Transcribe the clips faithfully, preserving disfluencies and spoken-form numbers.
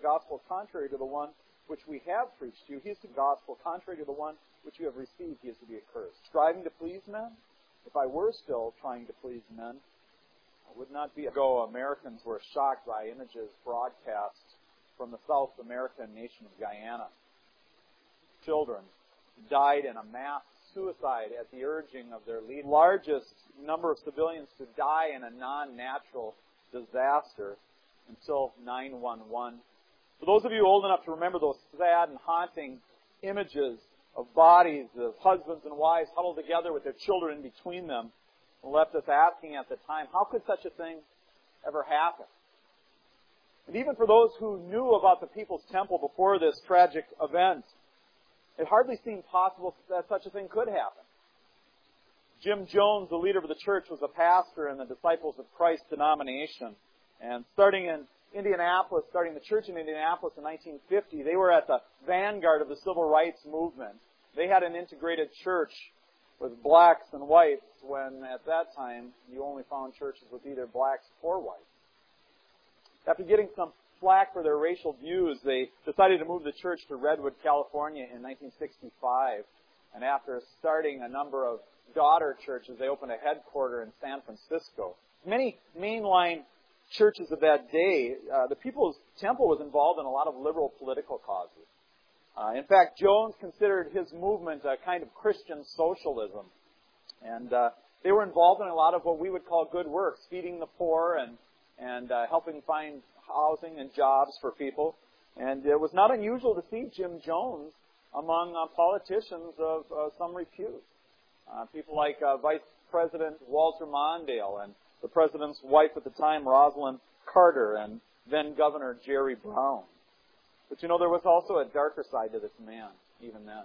gospel contrary to the one which we have preached to you. He is the gospel contrary to the one which you have received. He is to be accursed. Striving to please men? If I were still trying to please men, I would not be. Ago, Americans were shocked by images broadcast from the South American nation of Guyana. Children died in a mass suicide at the urging of their leader. Largest number of civilians to die in a non-natural disaster until nine one one. For those of you old enough to remember those sad and haunting images of bodies of husbands and wives huddled together with their children in between them, left us asking at the time, how could such a thing ever happen? And even for those who knew about the People's Temple before this tragic event, it hardly seemed possible that such a thing could happen. Jim Jones, the leader of the church, was a pastor in the Disciples of Christ denomination. And starting in Indianapolis, starting the church in Indianapolis in nineteen fifty, they were at the vanguard of the civil rights movement. They had an integrated church with blacks and whites when, at that time, you only found churches with either blacks or whites. After getting some flack for their racial views, they decided to move the church to Redwood, California in nineteen sixty-five. And after starting a number of daughter churches, they opened a headquarters in San Francisco. Many mainline churches of that day, uh, the People's Temple was involved in a lot of liberal political causes. Uh, in fact, Jones considered his movement a kind of Christian socialism. And uh, they were involved in a lot of what we would call good works, feeding the poor and, and uh, helping find housing and jobs for people. And it was not unusual to see Jim Jones among uh, politicians of uh, some repute. Uh, people like uh, Vice President Walter Mondale and the President's wife at the time, Rosalind Carter, and then Governor Jerry Brown. But you know, there was also a darker side to this man, even then.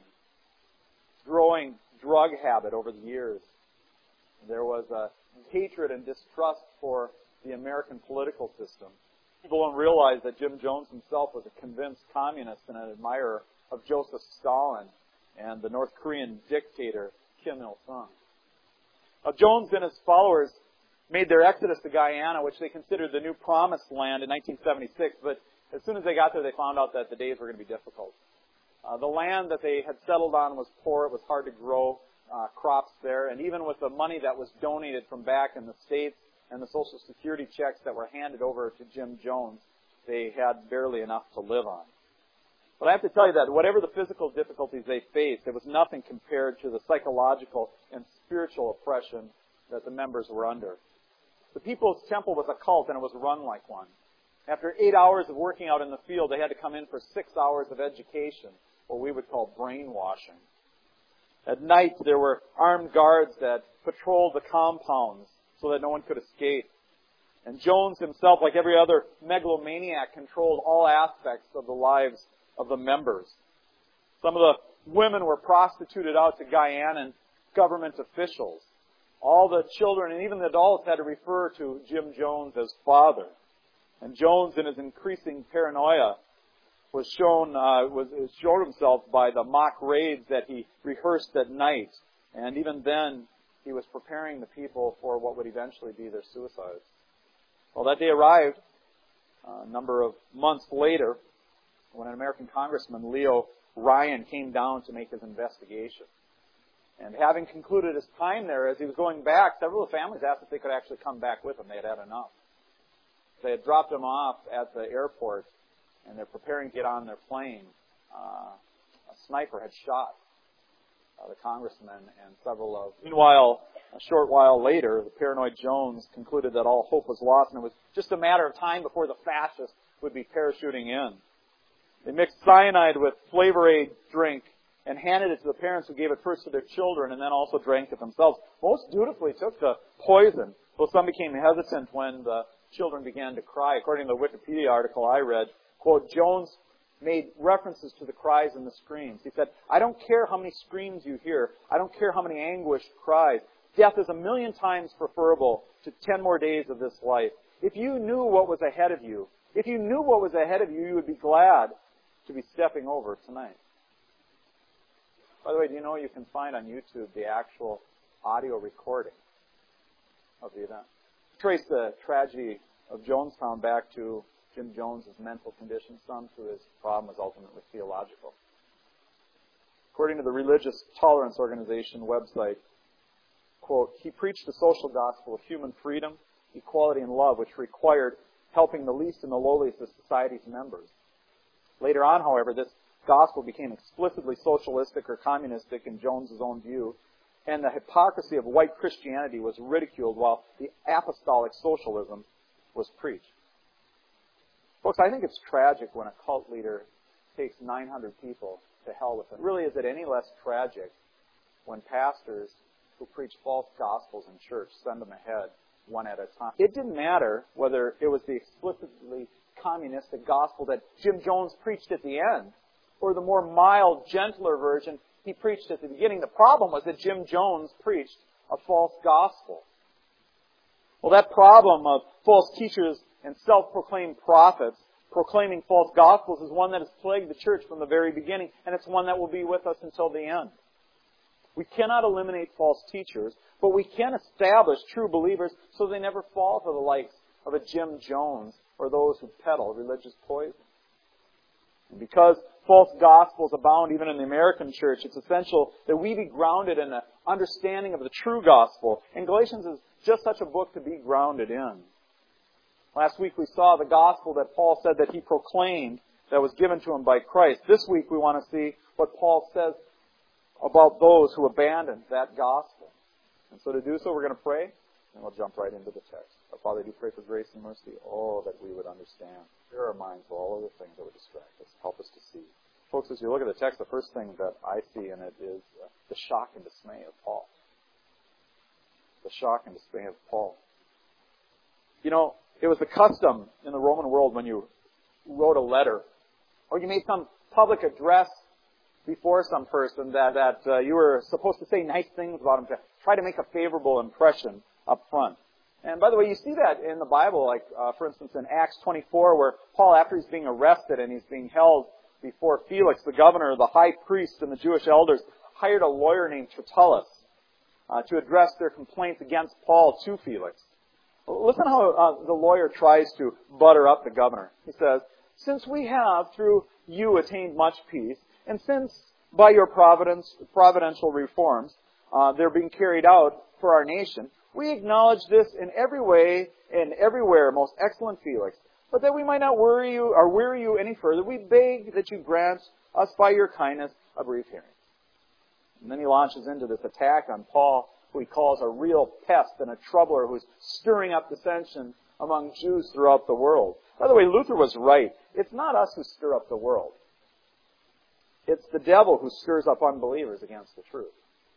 Growing drug habit over the years. There was a hatred and distrust for the American political system. People don't realize that Jim Jones himself was a convinced communist and an admirer of Joseph Stalin and the North Korean dictator Kim Il-sung. Now, Jones and his followers made their exodus to Guyana, which they considered the new promised land, in nineteen seventy-six, but as soon as they got there, they found out that the days were going to be difficult. Uh, the land that they had settled on was poor. It was hard to grow uh, crops there, and even with the money that was donated from back in the States and the Social Security checks that were handed over to Jim Jones, they had barely enough to live on. But I have to tell you that whatever the physical difficulties they faced, it was nothing compared to the psychological and spiritual oppression that the members were under. The People's Temple was a cult, and it was run like one. After eight hours of working out in the field, they had to come in for six hours of education, what we would call brainwashing. At night, there were armed guards that patrolled the compounds so that no one could escape. And Jones himself, like every other megalomaniac, controlled all aspects of the lives of the members. Some of the women were prostituted out to Guyanan government officials. All the children and even the adults had to refer to Jim Jones as father. And Jones, in his increasing paranoia, was shown uh, was showed himself by the mock raids that he rehearsed at night. And even then, he was preparing the people for what would eventually be their suicides. Well, that day arrived uh, a number of months later when an American congressman, Leo Ryan, came down to make his investigation. And having concluded his time there, as he was going back, several of the families asked if they could actually come back with him. They had had enough. They had dropped him off at the airport, and they're preparing to get on their plane. Uh, a sniper had shot uh, the congressman and several of... Meanwhile, a short while later, the paranoid Jones concluded that all hope was lost, and it was just a matter of time before the fascists would be parachuting in. They mixed cyanide with Flavor Aid drink and handed it to the parents, who gave it first to their children and then also drank it themselves. Most dutifully took the poison, though some became hesitant when the children began to cry. According to the Wikipedia article I read, quote, Jones made references to the cries and the screams. He said, I don't care how many screams you hear. I don't care how many anguished cries. Death is a million times preferable to ten more days of this life. If you knew what was ahead of you, if you knew what was ahead of you, you would be glad to be stepping over tonight. By the way, do you know you can find on YouTube the actual audio recording of the event? Trace the tragedy of Jonestown back to Jim Jones' mental condition. Some to his problem was ultimately theological. According to the Religious Tolerance Organization website, quote, he preached the social gospel of human freedom, equality, and love, which required helping the least and the lowliest of society's members. Later on, however, this gospel became explicitly socialistic or communistic in Jones' own view, and the hypocrisy of white Christianity was ridiculed while the apostolic socialism was preached. Folks, I think it's tragic when a cult leader takes nine hundred people to hell with him. Really, is it any less tragic when pastors who preach false gospels in church send them ahead one at a time? It didn't matter whether it was the explicitly communistic gospel that Jim Jones preached at the end or the more mild, gentler version he preached at the beginning. The problem was that Jim Jones preached a false gospel. Well, that problem of false teachers and self-proclaimed prophets proclaiming false gospels is one that has plagued the church from the very beginning, and it's one that will be with us until the end. We cannot eliminate false teachers, but we can establish true believers so they never fall for the likes of a Jim Jones or those who peddle religious poison. And because false gospels abound even in the American church, it's essential that we be grounded in an understanding of the true gospel. And Galatians is just such a book to be grounded in. Last week we saw the gospel that Paul said that he proclaimed that was given to him by Christ. This week we want to see what Paul says about those who abandoned that gospel. And so to do so, we're going to pray, and we'll jump right into the text. Our Father, do pray for grace and mercy. Oh, that we would understand. Clear our minds of all of the things that would distract us. Help us to see. Folks, as you look at the text, the first thing that I see in it is uh, the shock and dismay of Paul. The shock and dismay of Paul. You know, it was the custom in the Roman world when you wrote a letter, or you made some public address before some person that, that uh, you were supposed to say nice things about him, to try to make a favorable impression up front. And by the way, you see that in the Bible, like, uh, for instance, in Acts twenty-four, where Paul, after he's being arrested and he's being held before Felix, the governor, the high priest, and the Jewish elders, hired a lawyer named Tertullus uh, to address their complaints against Paul to Felix. Listen how uh, the lawyer tries to butter up the governor. He says, since we have, through you, attained much peace, and since by your providence, providential reforms, uh, they're being carried out for our nation, we acknowledge this in every way and everywhere, most excellent Felix. But that we might not worry you or weary you any further, we beg that you grant us by your kindness a brief hearing. And then he launches into this attack on Paul, who he calls a real pest and a troubler who's stirring up dissension among Jews throughout the world. By the way, Luther was right. It's not us who stir up the world. It's the devil who stirs up unbelievers against the truth.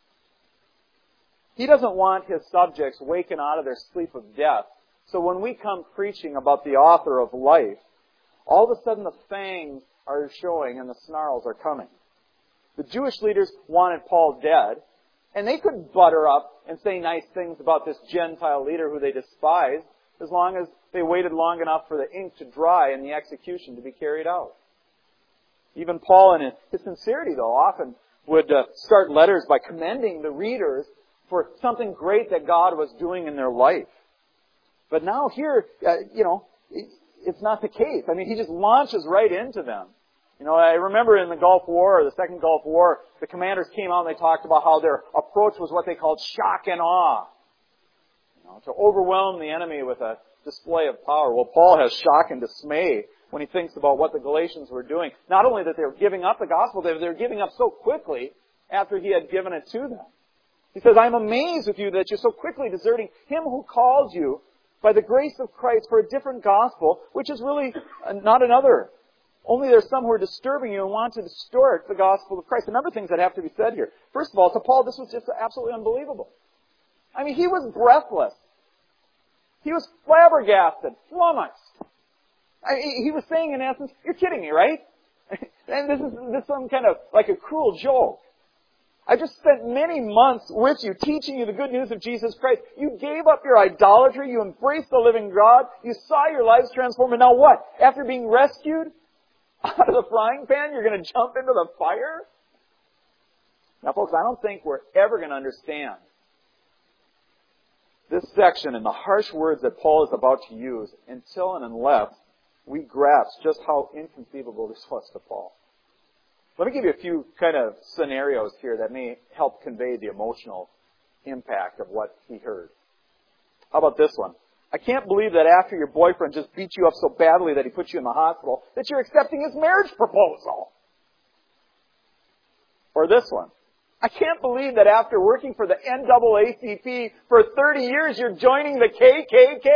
He doesn't want his subjects waking out of their sleep of death. So when we come preaching about the author of life, all of a sudden the fangs are showing and the snarls are coming. The Jewish leaders wanted Paul dead, and they could butter up and say nice things about this Gentile leader who they despised, as long as they waited long enough for the ink to dry and the execution to be carried out. Even Paul, in his sincerity, though, often would uh, start letters by commending the readers for something great that God was doing in their life. But now here, uh, you know, it's not the case. I mean, he just launches right into them. You know, I remember in the Gulf War, or the Second Gulf War, the commanders came out and they talked about how their approach was what they called shock and awe. You know, to overwhelm the enemy with a display of power. Well, Paul has shock and dismay when he thinks about what the Galatians were doing. Not only that they were giving up the gospel, they were giving up so quickly after he had given it to them. He says, I'm amazed with you that you're so quickly deserting him who called you by the grace of Christ for a different gospel, which is really not another. Only there's some who are disturbing you and want to distort the gospel of Christ. A number of things that have to be said here. First of all, to Paul, this was just absolutely unbelievable. I mean, he was breathless. He was flabbergasted, flummoxed. I mean, he was saying, in essence, you're kidding me, right? And this is, this is some kind of like a cruel joke. I just spent many months with you, teaching you the good news of Jesus Christ. You gave up your idolatry. You embraced the living God. You saw your lives transformed. And now what? After being rescued out of the frying pan, you're going to jump into the fire? Now, folks, I don't think we're ever going to understand this section and the harsh words that Paul is about to use until and unless we grasp just how inconceivable this was to Paul. Let me give you a few kind of scenarios here that may help convey the emotional impact of what he heard. How about this one? I can't believe that after your boyfriend just beat you up so badly that he put you in the hospital, that you're accepting his marriage proposal. Or this one. I can't believe that after working for the N double A C P for thirty years, you're joining the K K K.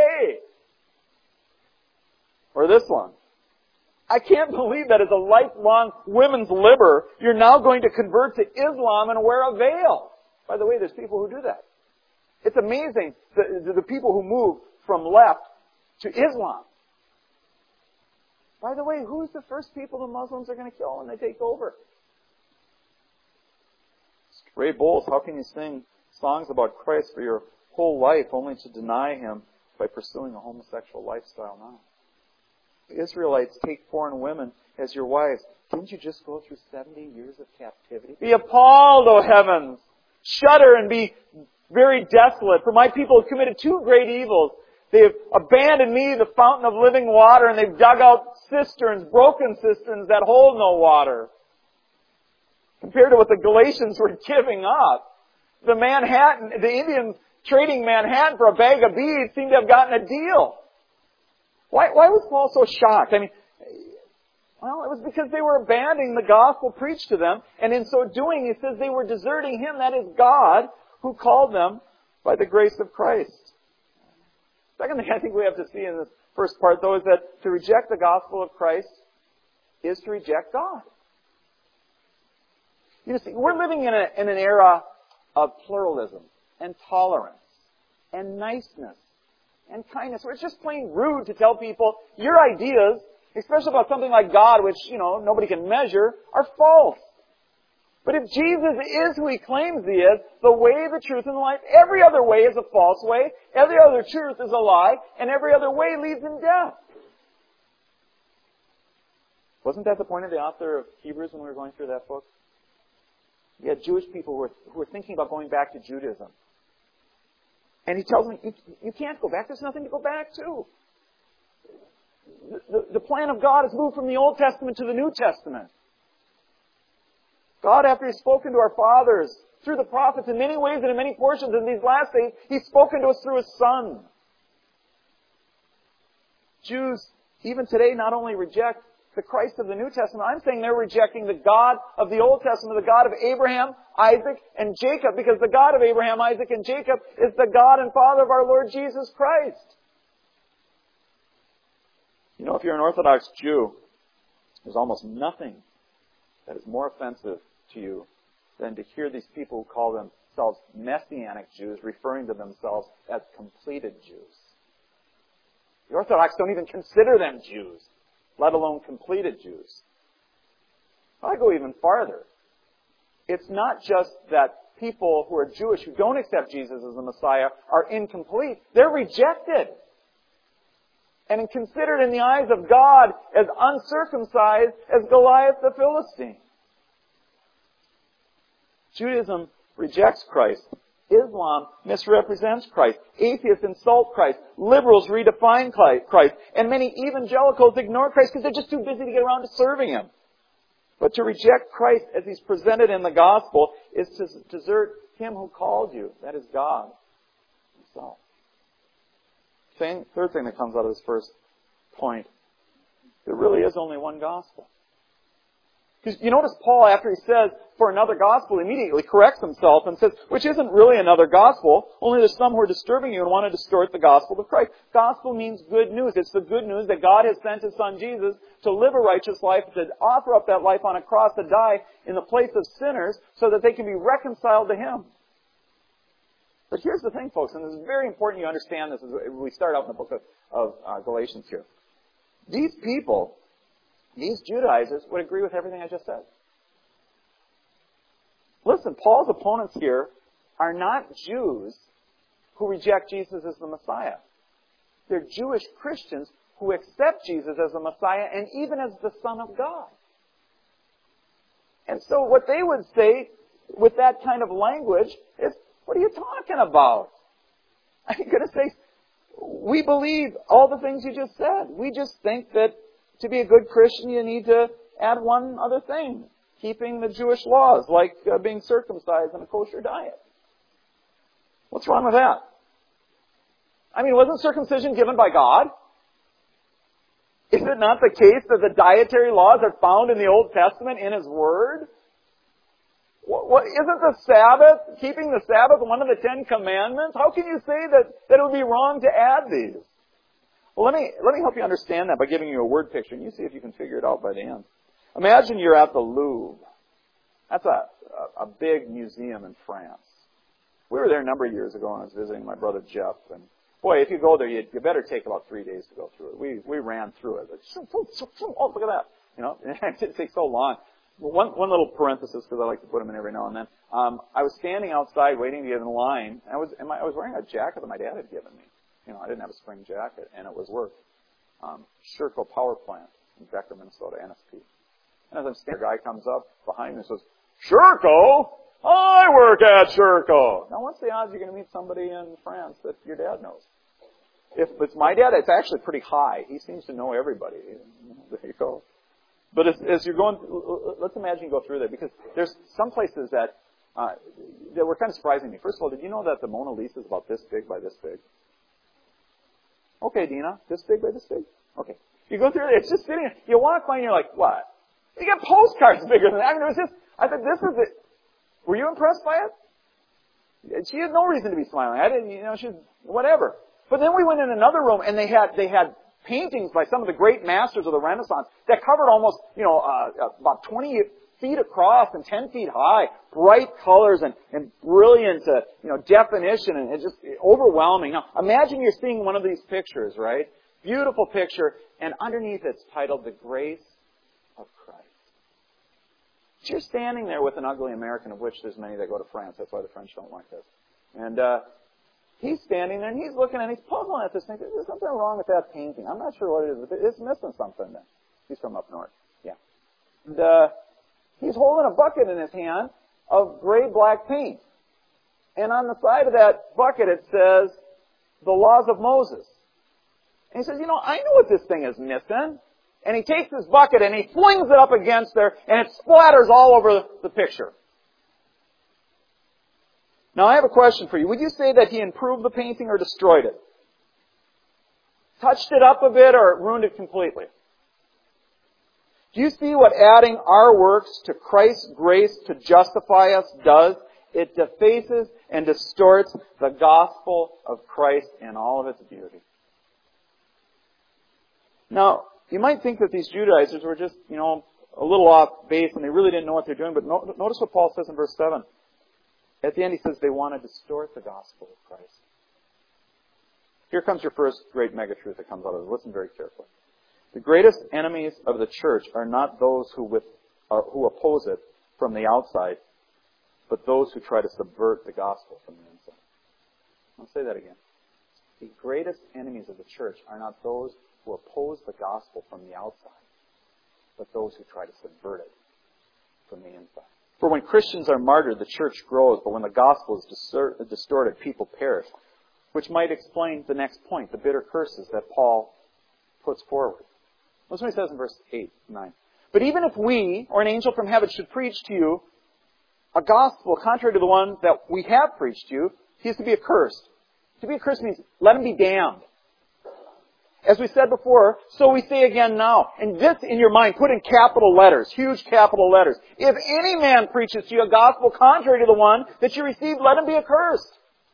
Or this one. I can't believe that as a lifelong women's libber, you're now going to convert to Islam and wear a veil. By the way, there's people who do that. It's amazing, the, the people who move from left to Islam. By the way, who's the first people the Muslims are going to kill when they take over? Ray Bowles, how can you sing songs about Christ for your whole life only to deny Him by pursuing a homosexual lifestyle now? The Israelites take foreign women as your wives. Didn't you just go through seventy years of captivity? Be appalled, O heavens! Shudder and be very desolate, for my people have committed two great evils. They have abandoned me, the fountain of living water, and they've dug out cisterns, broken cisterns that hold no water. Compared to what the Galatians were giving up, the Manhattan, the Indians trading Manhattan for a bag of beads seemed to have gotten a deal. Why, why was Paul so shocked? I mean, well, it was because they were abandoning the gospel preached to them, and in so doing, he says they were deserting Him, that is God, who called them by the grace of Christ. Second thing I think we have to see in this first part, though, is that to reject the gospel of Christ is to reject God. You see, we're living in, a, in an era of pluralism and tolerance and niceness and kindness, where it's just plain rude to tell people your ideas, especially about something like God, which, you know, nobody can measure, are false. But if Jesus is who He claims He is, the way, the truth, and the life, every other way is a false way, every other truth is a lie, and every other way leads in death. Wasn't that the point of the author of Hebrews when we were going through that book? You had Jewish people who were, who were thinking about going back to Judaism. And he tells them, you, you can't go back. There's nothing to go back to. The, the, the plan of God has moved from the Old Testament to the New Testament. God, after He's spoken to our fathers through the prophets in many ways and in many portions in these last days, He's spoken to us through His Son. Jews, even today, not only reject the Christ of the New Testament, I'm saying they're rejecting the God of the Old Testament, the God of Abraham, Isaac, and Jacob, because the God of Abraham, Isaac, and Jacob is the God and Father of our Lord Jesus Christ. You know, if you're an Orthodox Jew, there's almost nothing that is more offensive to you than to hear these people who call themselves Messianic Jews referring to themselves as completed Jews. The Orthodox don't even consider them Jews, let alone completed Jews. I go even farther. It's not just that people who are Jewish who don't accept Jesus as the Messiah are incomplete. They're rejected and considered in the eyes of God as uncircumcised as Goliath the Philistine. Judaism rejects Christ. Islam misrepresents Christ. Atheists insult Christ. Liberals redefine Christ. And many evangelicals ignore Christ because they're just too busy to get around to serving Him. But to reject Christ as He's presented in the gospel is to desert Him who called you. That is God Himself. Thing, third thing that comes out of this first point, there really is only one gospel. Because you notice Paul, after he says, for another gospel, immediately corrects himself and says, which isn't really another gospel, only there's some who are disturbing you and want to distort the gospel of Christ. Gospel means good news. It's the good news that God has sent His Son Jesus to live a righteous life, to offer up that life on a cross, to die in the place of sinners so that they can be reconciled to Him. But here's the thing, folks, and this is very important you understand this as we start out in the book of, of uh, Galatians here. These people, these Judaizers, would agree with everything I just said. Listen, Paul's opponents here are not Jews who reject Jesus as the Messiah. They're Jewish Christians who accept Jesus as the Messiah and even as the Son of God. And so what they would say with that kind of language is, what are you talking about? I'm going to say, we believe all the things you just said. We just think that to be a good Christian, you need to add one other thing. Keeping the Jewish laws, like uh, being circumcised and a kosher diet. What's wrong with that? I mean, wasn't circumcision given by God? Is it not the case that the dietary laws are found in the Old Testament in His Word? What, what, isn't the Sabbath, keeping the Sabbath, one of the Ten Commandments? How can you say that, that it would be wrong to add these? Well, let me, let me help you understand that by giving you a word picture, and you see if you can figure it out by the end. Imagine you're at the Louvre. That's a, a, a big museum in France. We were there a number of years ago, and I was visiting my brother Jeff. And boy, if you go there, you, you better take about three days to go through it. We we ran through it. Like, oh, look at that! You know, it didn't take so long. One one little parenthesis, because I like to put them in every now and then. Um, I was standing outside waiting to get in line. And I was and my, I was wearing a jacket that my dad had given me. You know, I didn't have a spring jacket, and it was worth um, Sherco Power Plant in Becker, Minnesota, N S P. And as I'm standing, a guy comes up behind me and says, "Sherco? I work at Sherco." Now, what's the odds you're going to meet somebody in France that your dad knows? If it's my dad, it's actually pretty high. He seems to know everybody. There you go. But as, as you're going, let's imagine you go through there, because there's some places that uh, that were kind of surprising me. First of all, did you know that the Mona Lisa is about this big by this big? Okay, Dina, this big by this big? Okay. You go through there, it's just sitting there. You walk by and you're like, what? You got postcards bigger than that. I mean, it was just, I thought, this is it. Were you impressed by it? She had no reason to be smiling. I didn't, you know, she's, whatever. But then we went in another room and they had, they had paintings by some of the great masters of the Renaissance that covered almost, you know, uh, about twenty feet across and ten feet high. Bright colors and, and brilliant, uh, you know, definition, and it's just overwhelming. Now, imagine you're seeing one of these pictures, right? Beautiful picture, and underneath it's titled, "The Grace of Christ." So you're standing there with an ugly American, of which there's many that go to France. That's why the French don't like this. And uh, he's standing there, and he's looking at it, and he's puzzling at this thing. There's something wrong with that painting. I'm not sure what it is, but it's missing something there. He's from up north. Yeah. And uh, he's holding a bucket in his hand of gray-black paint. And on the side of that bucket it says, "The Laws of Moses." And he says, you know, I know what this thing is missing. And he takes his bucket and he flings it up against there, and it splatters all over the picture. Now, I have a question for you. Would you say that he improved the painting or destroyed it? Touched it up a bit or ruined it completely? Do you see what adding our works to Christ's grace to justify us does? It defaces and distorts the gospel of Christ in all of its beauty. Now, you might think that these Judaizers were just, you know, a little off base and they really didn't know what they're doing, but no, notice what Paul says in verse seven. At the end he says they want to distort the gospel of Christ. Here comes your first great mega truth that comes out of it. Listen very carefully. The greatest enemies of the church are not those who, with, uh, who oppose it from the outside, but those who try to subvert the gospel from the inside. I'll say that again. The greatest enemies of the church are not those who oppose the gospel from the outside, but those who try to subvert it from the inside. For when Christians are martyred, the church grows, but when the gospel is distorted, people perish. Which might explain the next point, the bitter curses that Paul puts forward. Listen what he says in verse eight, nine. But even if we, or an angel from heaven, should preach to you a gospel contrary to the one that we have preached to you, he is to be accursed. To be accursed means let him be damned. As we said before, so we say again now. And this in your mind, put in capital letters, huge capital letters. If any man preaches to you a gospel contrary to the one that you received, let him be accursed.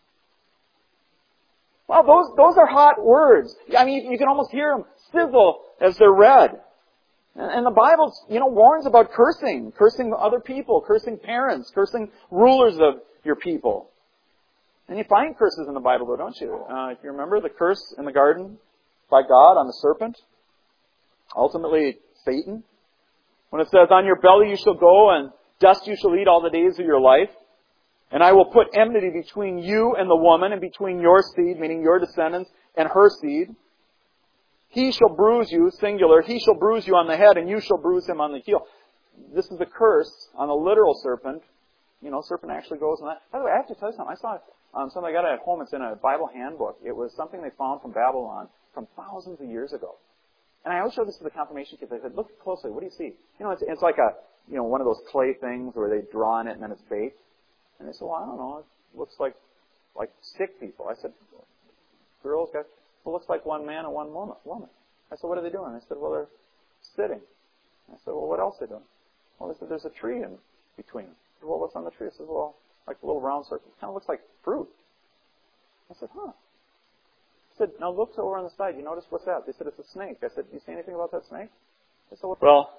Well, those, those are hot words. I mean, you, you can almost hear them sizzle as they're read. And, and the Bible, you know, warns about cursing. Cursing other people, cursing parents, cursing rulers of your people. And you find curses in the Bible, though, don't you? Uh, if you remember the curse in the garden by God on the serpent, ultimately Satan, when it says, on your belly you shall go and dust you shall eat all the days of your life, and I will put enmity between you and the woman, and between your seed, meaning your descendants, and her seed. He shall bruise you, singular, he shall bruise you on the head, and you shall bruise him on the heel. This is a curse on the literal serpent. You know, serpent actually goes on that. By the way, I have to tell you something. I saw Um, something I got it at home. It's in a Bible handbook. It was something they found from Babylon from thousands of years ago. And I always show this to the confirmation kids. I said, look closely. What do you see? You know, it's, it's like a, you know, one of those clay things where they draw on it and then it's baked. And they said, well, I don't know. It looks like, like sick people. I said, girls, guys, well, it looks like one man and one woman. woman. I said, what are they doing? They said, well, they're sitting. I said, well, what else are they doing? Well, they said, there's a tree in between. I said, well, what's on the tree? I said, well, like a little round circle. It kind of looks like fruit. I said, huh. I said, now look over on the side. You notice what's that? They said, it's a snake. I said, do you see anything about that snake? I said, well,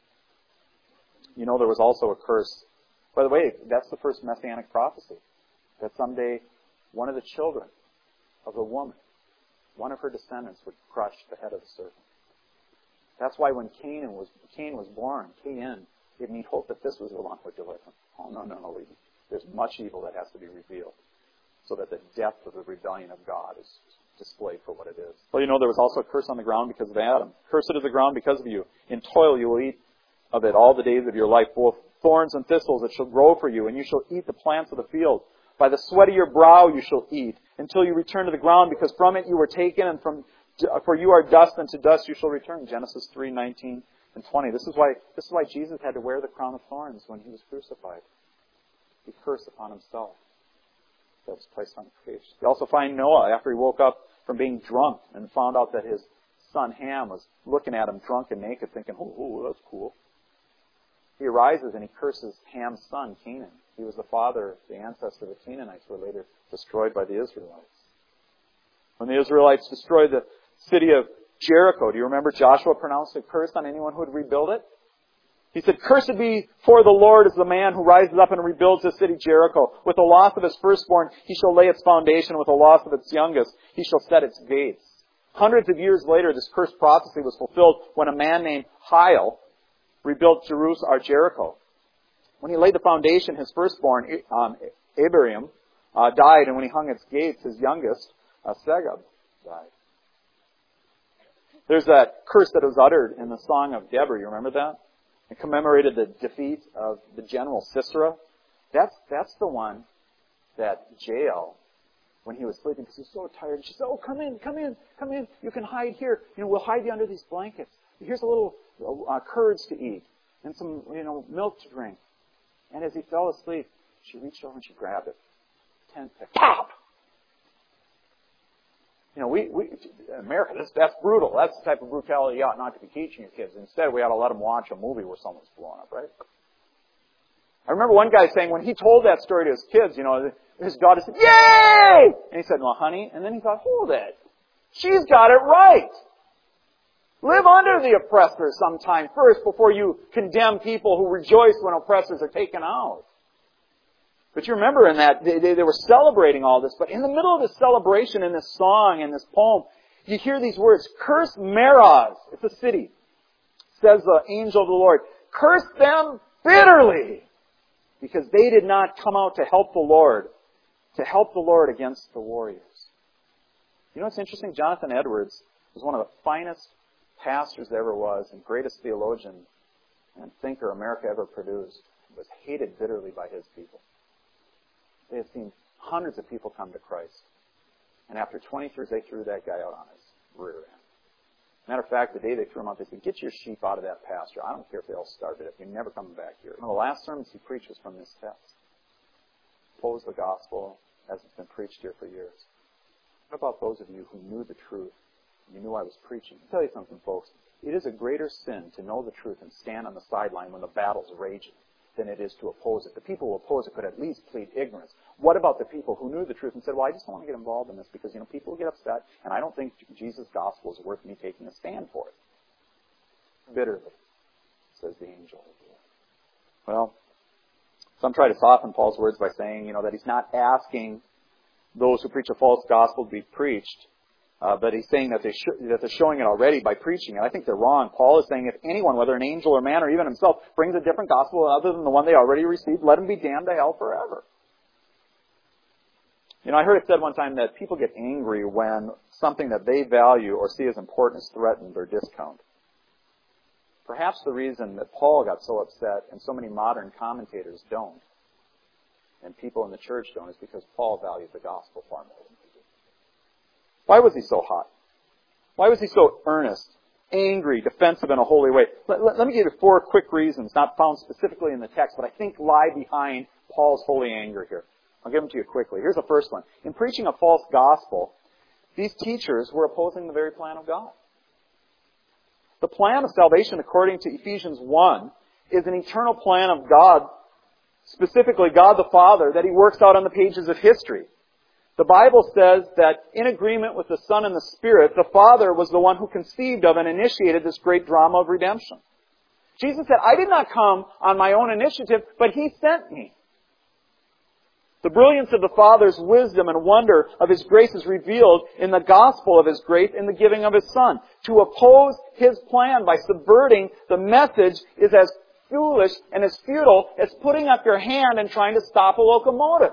you know, there was also a curse. By the way, that's the first messianic prophecy, that someday one of the children of the woman, one of her descendants, would crush the head of the serpent. That's why when Cain was, Cain was born, Cain, it made hope that this was the one who would deliver him. Oh, no, no, no. There's much evil that has to be revealed so that the depth of the rebellion of God is displayed for what it is. Well, you know, there was also a curse on the ground because of Adam. Cursed is the ground because of you. In toil you will eat of it all the days of your life, both thorns and thistles it shall grow for you, and you shall eat the plants of the field. By the sweat of your brow you shall eat, until you return to the ground, because from it you were taken, and from for you are dust, and to dust you shall return. Genesis three nineteen and twenty. This is why this is why Jesus had to wear the crown of thorns when he was crucified. He cursed upon himself. That was placed on creation. You also find Noah after he woke up from being drunk and found out that his son Ham was looking at him drunk and naked, thinking, "Oh, oh that's cool." He arises and he curses Ham's son, Canaan. He was the father, the ancestor of the Canaanites, who were later destroyed by the Israelites. When the Israelites destroyed the city of Jericho, do you remember Joshua pronounced a curse on anyone who would rebuild it? He said, "Cursed be for the Lord is the man who rises up and rebuilds the city Jericho. With the loss of his firstborn, he shall lay its foundation. With the loss of its youngest, he shall set its gates." Hundreds of years later, this cursed prophecy was fulfilled when a man named Hiel rebuilt Jerusalem or Jericho. When he laid the foundation, his firstborn, um, Abiram, uh, died, and when he hung its gates, his youngest, uh, Segub, died. There's that curse that was uttered in the Song of Deborah. You remember that? It commemorated the defeat of the general Sisera. That's that's the one that Jael, when he was sleeping, because he was so tired, she said, "Oh, come in, come in, come in. You can hide here. You know, we'll hide you under these blankets. Here's a little uh, curds to eat and some, you know, milk to drink." And as he fell asleep, she reached over and she grabbed it. Tent peg. Pop! You know, we, we in America, this, that's brutal. That's the type of brutality you ought not to be teaching your kids. Instead, we ought to let them watch a movie where someone's blown up, right? I remember one guy saying when he told that story to his kids, you know, his daughter said, "Yay!" And he said, "Well, honey," and then he thought, hold it. She's got it right. Live under the oppressor sometime first before you condemn people who rejoice when oppressors are taken out. But you remember in that, they, they, they were celebrating all this, but in the middle of this celebration, in this song, in this poem, you hear these words, "Curse Meroz," it's a city, says the angel of the Lord. "Curse them bitterly, because they did not come out to help the Lord, to help the Lord against the warriors." You know what's interesting? Jonathan Edwards was one of the finest pastors there ever was, and greatest theologian and thinker America ever produced, was hated bitterly by his people. They had seen hundreds of people come to Christ. And after twenty years, they threw that guy out on his rear end. Matter of fact, the day they threw him out, they said, "Get your sheep out of that pasture. I don't care if they all starve it. You're never coming back here." One of the last sermons he preached was from this text. Oppose the gospel as it's been preached here for years. What about those of you who knew the truth? You knew I was preaching. I'll tell you something, folks. It is a greater sin to know the truth and stand on the sideline when the battle's raging than it is to oppose it. The people who oppose it could at least plead ignorance. What about the people who knew the truth and said, "Well, I just don't want to get involved in this because, you know, people will get upset, and I don't think Jesus' gospel is worth me taking a stand for it." Bitterly, says the angel. Well, some try to soften Paul's words by saying, you know, that he's not asking those who preach a false gospel to be preached, Uh, but he's saying that, they sh- that they're showing it already by preaching. And I think they're wrong. Paul is saying if anyone, whether an angel or man or even himself, brings a different gospel other than the one they already received, let him be damned to hell forever. You know, I heard it said one time that people get angry when something that they value or see as important is threatened or discounted. Perhaps the reason that Paul got so upset and so many modern commentators don't and people in the church don't is because Paul valued the gospel far more than we do. Why was he so hot? Why was he so earnest, angry, defensive in a holy way? Let, let, let me give you four quick reasons, not found specifically in the text, but I think lie behind Paul's holy anger here. I'll give them to you quickly. Here's the first one. In preaching a false gospel, these teachers were opposing the very plan of God. The plan of salvation, according to Ephesians one, is an eternal plan of God, specifically God the Father, that He works out on the pages of history. The Bible says that in agreement with the Son and the Spirit, the Father was the one who conceived of and initiated this great drama of redemption. Jesus said, I did not come on my own initiative, but He sent me. The brilliance of the Father's wisdom and wonder of His grace is revealed in the gospel of His grace in the giving of His Son. To oppose His plan by subverting the message is as foolish and as futile as putting up your hand and trying to stop a locomotive.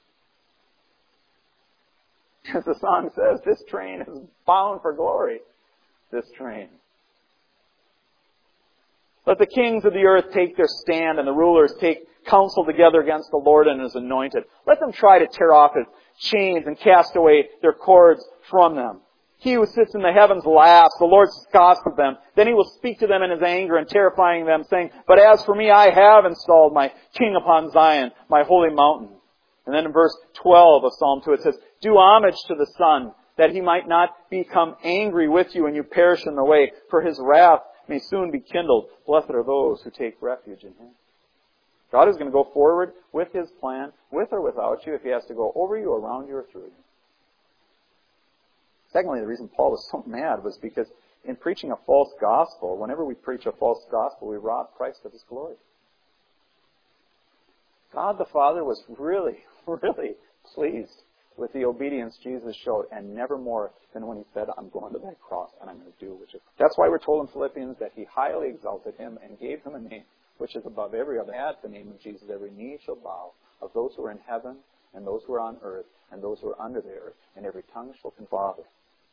As the song says, this train is bound for glory. This train. Let the kings of the earth take their stand and the rulers take counsel together against the Lord and His anointed. Let them try to tear off His chains and cast away their cords from them. He who sits in the heavens laughs. The Lord scoffs at them. Then He will speak to them in His anger and terrifying them, saying, but as for me, I have installed my king upon Zion, my holy mountain. And then in verse twelve of Psalm two it says, do homage to the Son, that He might not become angry with you and you perish in the way, for His wrath may soon be kindled. Blessed are those who take refuge in Him. God is going to go forward with His plan, with or without you, if He has to go over you, around you, or through you. Secondly, the reason Paul was so mad was because in preaching a false gospel, whenever we preach a false gospel, we rob Christ of His glory. God the Father was really, really pleased with the obedience Jesus showed, and never more than when He said, I'm going to that cross and I'm going to do which is. That's why we're told in Philippians that He highly exalted Him and gave Him a name which is above every other. At the name of Jesus, every knee shall bow, of those who are in heaven and those who are on earth and those who are under the earth, and every tongue shall confess. Father.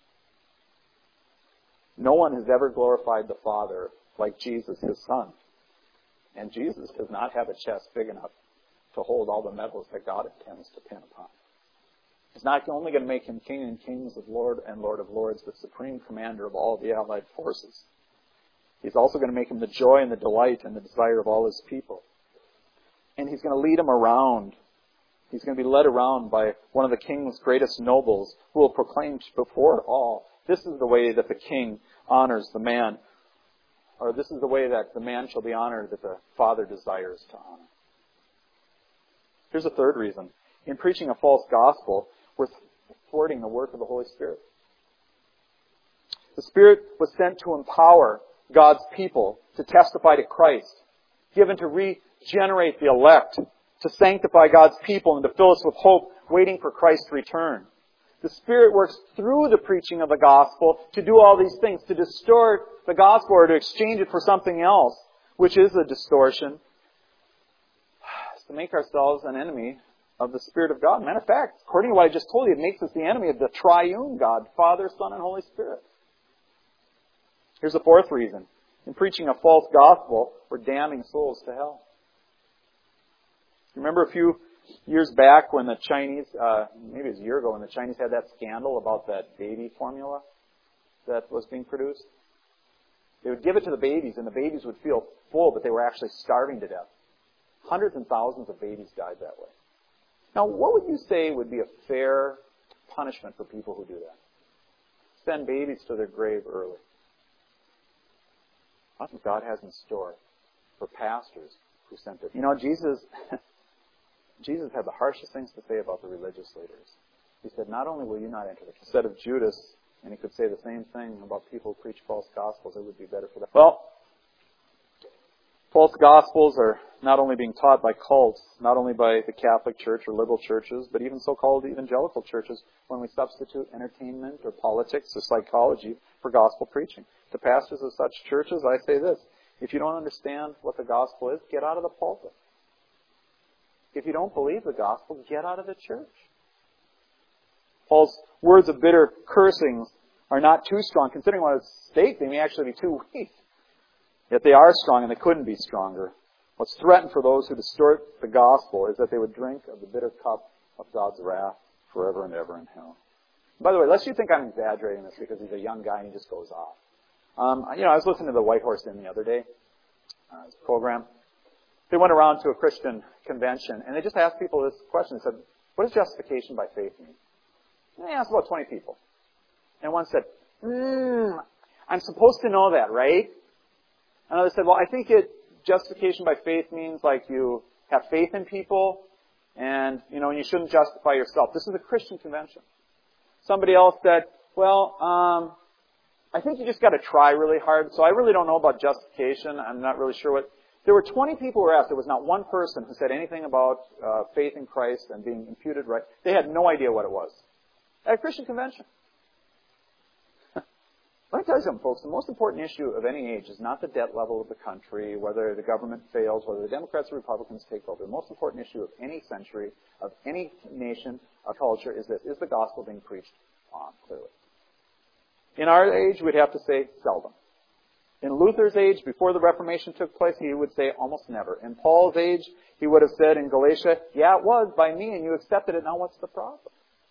No one has ever glorified the Father like Jesus, His Son. And Jesus does not have a chest big enough to hold all the medals that God intends to pin upon. He's not only going to make Him King and Kings of Lord and Lord of Lords, the supreme commander of all the allied forces. He's also going to make Him the joy and the delight and the desire of all His people. And He's going to lead Him around. He's going to be led around by one of the King's greatest nobles who will proclaim before all, this is the way that the King honors the man. Or this is the way that the man shall be honored that the Father desires to honor. Here's a third reason. In preaching a false gospel, we're thwarting the work of the Holy Spirit. The Spirit was sent to empower God's people to testify to Christ, given to regenerate the elect, to sanctify God's people, and to fill us with hope, waiting for Christ's return. The Spirit works through the preaching of the gospel to do all these things, to distort the gospel or to exchange it for something else, which is a distortion, to make ourselves an enemy of the Spirit of God. Matter of fact, according to what I just told you, it makes us the enemy of the triune God, Father, Son, and Holy Spirit. Here's the fourth reason. In preaching a false gospel, we're damning souls to hell. Remember a few years back when the Chinese, uh, maybe it was a year ago, when the Chinese had that scandal about that baby formula that was being produced? They would give it to the babies, and the babies would feel full, but they were actually starving to death. Hundreds and thousands of babies died that way. Now, what would you say would be a fair punishment for people who do that? Send babies to their grave early. That's what God has in store for pastors who sent it. You know, Jesus, Jesus had the harshest things to say about the religious leaders. He said, not only will you not enter the kingdom, instead of Judas, and he could say the same thing about people who preach false gospels, it would be better for them. Well, false gospels are not only being taught by cults, not only by the Catholic Church or liberal churches, but even so-called evangelical churches when we substitute entertainment or politics or psychology for gospel preaching. To pastors of such churches, I say this: if you don't understand what the gospel is, get out of the pulpit. If you don't believe the gospel, get out of the church. Paul's words of bitter cursings are not too strong. Considering what is at stake, they may actually be too weak. Yet they are strong, and they couldn't be stronger. What's threatened for those who distort the gospel is that they would drink of the bitter cup of God's wrath forever and ever in hell. By the way, lest you think I'm exaggerating this because he's a young guy and he just goes off. Um, you know, I was listening to the White Horse Inn the other day, uh, this program. They went around to a Christian convention and they just asked people this question. They said, what does justification by faith mean? And they asked about twenty people. And one said, hmm, I'm supposed to know that, right? Another said, well, I think it justification by faith means like you have faith in people and, you know, you shouldn't justify yourself. This is a Christian convention. Somebody else said, well, um, I think you just got to try really hard. So I really don't know about justification. I'm not really sure what. There were twenty people who were asked. There was not one person who said anything about uh, faith in Christ and being imputed right. They had no idea what it was. At a Christian convention. Let me tell you something, folks. The most important issue of any age is not the debt level of the country, whether the government fails, whether the Democrats or Republicans take over. The most important issue of any century, of any nation, of culture is this. Is the gospel being preached on clearly? In our age, we'd have to say seldom. In Luther's age, before the Reformation took place, he would say almost never. In Paul's age, he would have said in Galatia, yeah, it was by me and you accepted it. Now what's the problem?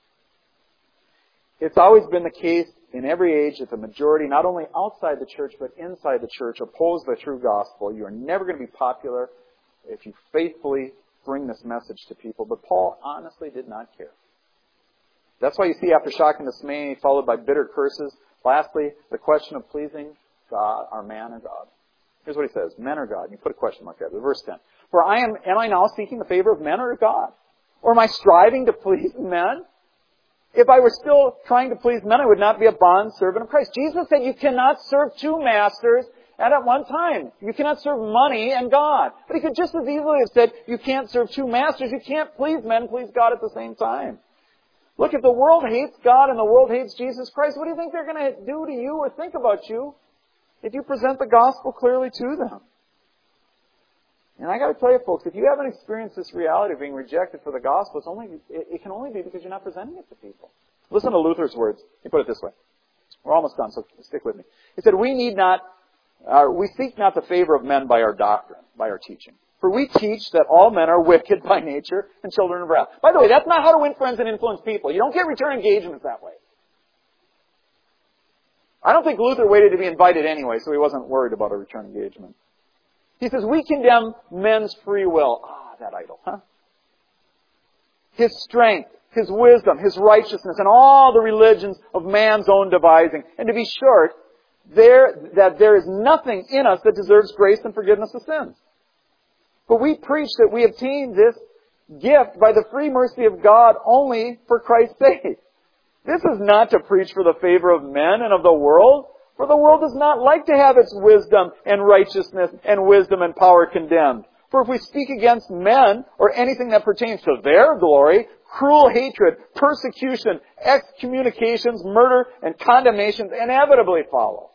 It's always been the case in every age that the majority, not only outside the church, but inside the church, oppose the true gospel. You are never going to be popular if you faithfully bring this message to people. But Paul honestly did not care. That's why you see after shock and dismay, followed by bitter curses, lastly, the question of pleasing God, or man or God. Here's what he says, men or God. And you put a question mark there. Verse ten. For I am, am I now seeking the favor of men or God? Or am I striving to please men? If I were still trying to please men, I would not be a bond servant of Christ. Jesus said you cannot serve two masters and at one time. You cannot serve money and God. But he could just as easily have said you can't serve two masters. You can't please men and please God at the same time. Look, if the world hates God and the world hates Jesus Christ, what do you think they're going to do to you or think about you if you present the gospel clearly to them? And I got to tell you, folks, if you haven't experienced this reality of being rejected for the gospel, it's only, it, it can only be because you're not presenting it to people. Listen to Luther's words. He put it this way. We're almost done, so stick with me. He said, we need not, uh, we seek not the favor of men by our doctrine, by our teaching. For we teach that all men are wicked by nature and children of wrath. By the way, that's not how to win friends and influence people. You don't get return engagements that way. I don't think Luther waited to be invited anyway, so he wasn't worried about a return engagement. He says, we condemn men's free will. Ah, that idol, huh? His strength, his wisdom, his righteousness, and all the religions of man's own devising. And to be short, there, that there is nothing in us that deserves grace and forgiveness of sins. But we preach that we obtain this gift by the free mercy of God only for Christ's sake. This is not to preach for the favor of men and of the world. For the world does not like to have its wisdom and righteousness and wisdom and power condemned. For if we speak against men or anything that pertains to their glory, cruel hatred, persecution, excommunications, murder, and condemnations inevitably follow.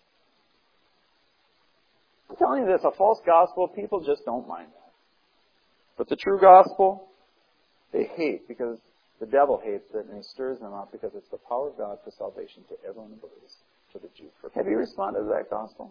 I'm telling you this, a false gospel, people just don't mind that. But the true gospel, they hate because the devil hates it and he stirs them up because it's the power of God for salvation to everyone who believes. To the Jew. Have you responded to that gospel?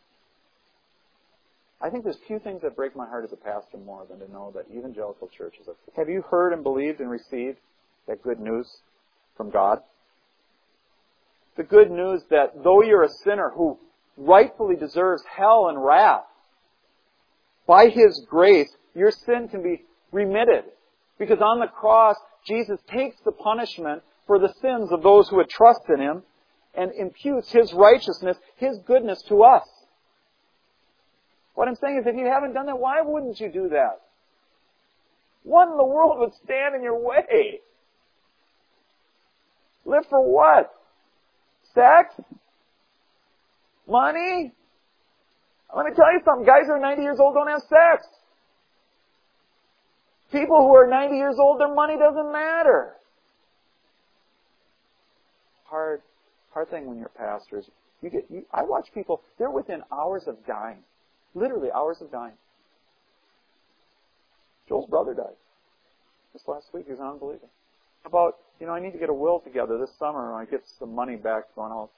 I think there's few things that break my heart as a pastor more than to know that evangelical churches are. Have you heard and believed and received that good news from God? The good news that though you're a sinner who rightfully deserves hell and wrath, by His grace, your sin can be remitted. Because on the cross, Jesus takes the punishment for the sins of those who would trust in Him and imputes His righteousness, His goodness to us. What I'm saying is, if you haven't done that, why wouldn't you do that? What in the world would stand in your way? Live for what? Sex? Money? Let me tell you something. Guys who are ninety years old don't have sex. People who are ninety years old, their money doesn't matter. Hard. Hard thing when you're pastors. You get. You, I watch people. They're within hours of dying, literally hours of dying. Joel's brother died this last week. He was an unbeliever. About you know, I need to get a will together this summer when I get some money back going out.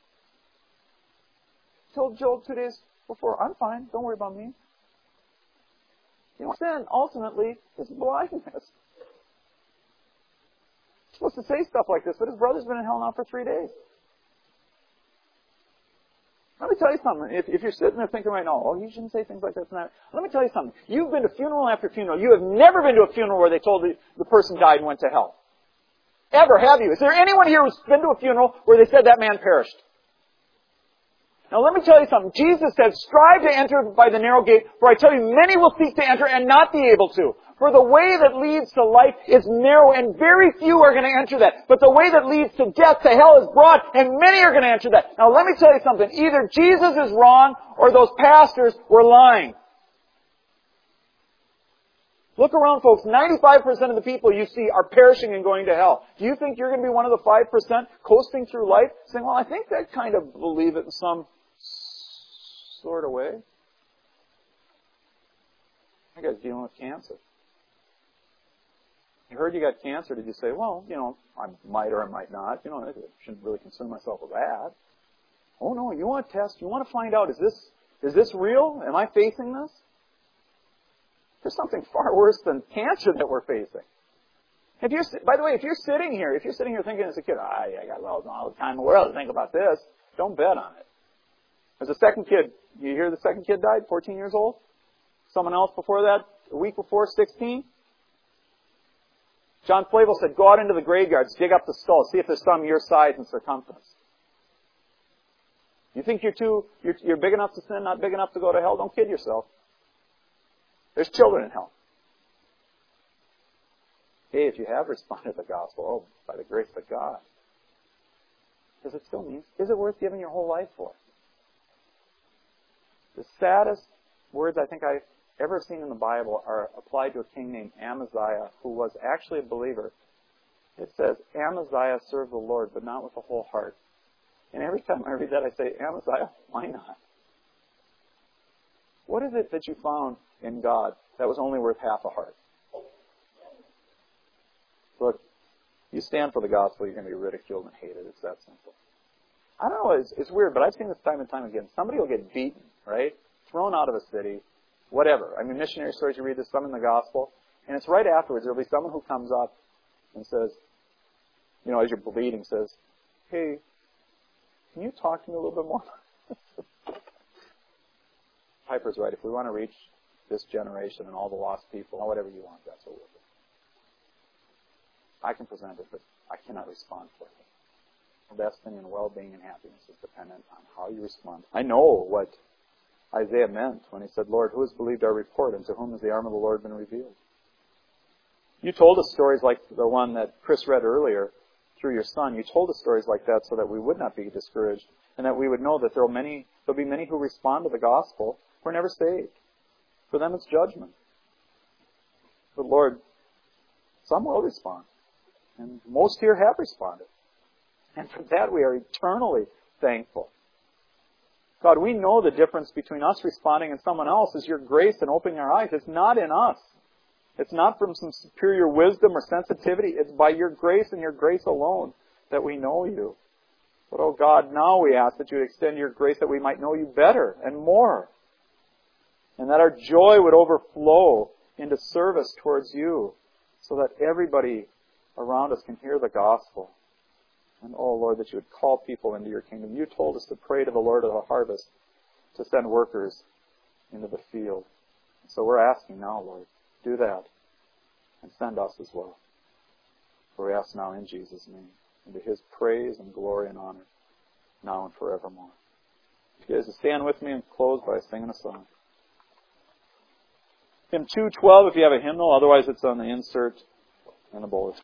Told Joel two days before, I'm fine. Don't worry about me. You know, sin ultimately is blindness. You're supposed to say stuff like this, but his brother's been in hell now for three days. Let me tell you something. If, if you're sitting there thinking right now, oh, you shouldn't say things like this and that. Let me tell you something. You've been to funeral after funeral. You have never been to a funeral where they told the, the person died and went to hell. Ever, have you? Is there anyone here who's been to a funeral where they said that man perished? Now let me tell you something. Jesus said, strive to enter by the narrow gate, for I tell you, many will seek to enter and not be able to. For the way that leads to life is narrow, and very few are going to enter that. But the way that leads to death, to hell, is broad, and many are going to enter that. Now let me tell you something. Either Jesus is wrong, or those pastors were lying. Look around, folks. ninety-five percent of the people you see are perishing and going to hell. Do you think you're going to be one of the five percent coasting through life, saying, well, I think I kind of believe it in some sort of way? That guy's dealing with cancer. You heard you got cancer. Did you say, well, you know, I might or I might not. You know, I shouldn't really concern myself with that. Oh, no, you want to test. You want to find out, is this, is this real? Am I facing this? There's something far worse than cancer that we're facing. If you're, by the way, if you're sitting here, if you're sitting here thinking as a kid, ah, I got all the time in the world to think about this, don't bet on it. There's a second kid. You hear the second kid died, fourteen years old? Someone else before that, a week before, sixteen? John Flavel said, go out into the graveyards, dig up the skull, see if there's some your size and circumference. You think you're too, you're, you're big enough to sin, not big enough to go to hell? Don't kid yourself. There's children in hell. Hey, if you have responded to the gospel, oh, by the grace of God, does it still mean, is it worth giving your whole life for? The saddest words I think I've ever seen in the Bible are applied to a king named Amaziah, who was actually a believer. It says, Amaziah served the Lord, but not with a whole heart. And every time I read that, I say, Amaziah, why not? What is it that you found in God that was only worth half a heart? Look, you stand for the gospel, you're going to be ridiculed and hated. It's that simple. I don't know, it's, it's weird, but I've seen this time and time again. Somebody will get beaten, right? Thrown out of a city, whatever. I mean, missionary stories, you read this, some in the gospel, and it's right afterwards, there'll be someone who comes up and says, you know, as you're bleeding, says, hey, can you talk to me a little bit more? Piper's right. If we want to reach this generation and all the lost people, whatever you want, that's what we'll do. I can present it, but I cannot respond for it. Your destiny and well-being and happiness is dependent on how you respond. I know what Isaiah meant when he said, Lord, who has believed our report, and to whom has the arm of the Lord been revealed? You told us stories like the one that Chris read earlier through your son. You told us stories like that so that we would not be discouraged and that we would know that there will many, there'll be many who respond to the gospel who are never saved. For them it's judgment. But Lord, some will respond. And most here have responded. And for that we are eternally thankful. God, we know the difference between us responding and someone else is your grace and opening our eyes. It's not in us. It's not from some superior wisdom or sensitivity. It's by your grace and your grace alone that we know you. But, oh God, now we ask that you extend your grace that we might know you better and more. And that our joy would overflow into service towards you so that everybody around us can hear the gospel. And, oh Lord, that you would call people into your kingdom. You told us to pray to the Lord of the harvest to send workers into the field. So we're asking now, Lord, do that and send us as well. For we ask now in Jesus' name, and to his praise and glory and honor, now and forevermore. You guys stand with me and close by singing a song. Hymn two twelve if you have a hymnal, otherwise it's on the insert in the bulletin.